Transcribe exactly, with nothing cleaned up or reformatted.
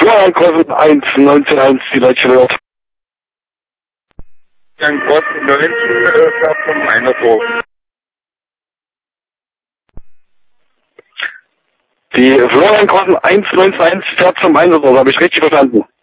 Florian Grossen eins neunzehn eins, die Deutsche Welt. Florian Grossen neun fährt zum Einershof. Die Florian Grossen eins neunzehn eins fährt zum Einsatz, habe ich richtig verstanden?